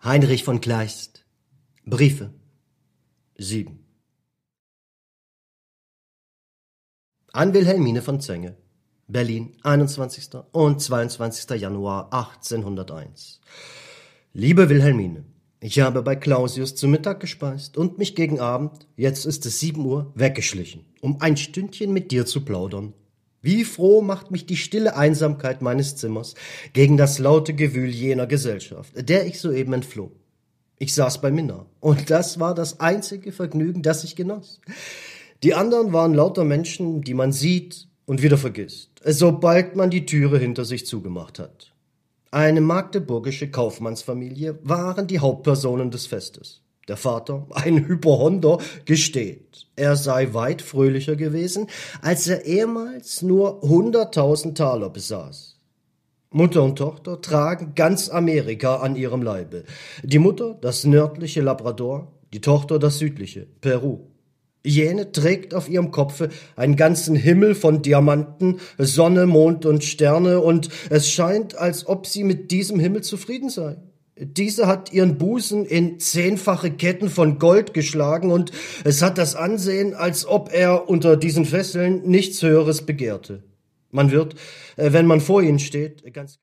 Heinrich von Kleist. Briefe. 7. An Wilhelmine von Zenge. Berlin, 21. und 22. Januar 1801. Liebe Wilhelmine, ich habe bei Clausius zu Mittag gespeist und mich gegen Abend, jetzt ist es 7 Uhr, weggeschlichen, um ein Stündchen mit dir zu plaudern. Wie froh macht mich die stille Einsamkeit meines Zimmers gegen das laute Gewühl jener Gesellschaft, der ich soeben entfloh. Ich saß bei Minna, und das war das einzige Vergnügen, das ich genoss. Die anderen waren lauter Menschen, die man sieht und wieder vergisst, sobald man die Türe hinter sich zugemacht hat. Eine magdeburgische Kaufmannsfamilie waren die Hauptpersonen des Festes. Der Vater, ein Hypochonder, gesteht, er sei weit fröhlicher gewesen, als er ehemals nur 100.000 Taler besaß. Mutter und Tochter tragen ganz Amerika an ihrem Leibe. Die Mutter das nördliche Labrador, die Tochter das südliche, Peru. Jene trägt auf ihrem Kopfe einen ganzen Himmel von Diamanten, Sonne, Mond und Sterne, und es scheint, als ob sie mit diesem Himmel zufrieden sei. Diese hat ihren Busen in 10-fache Ketten von Gold geschlagen, und es hat das Ansehen, als ob er unter diesen Fesseln nichts Höheres begehrte. Man wird, wenn man vor ihnen steht, ganz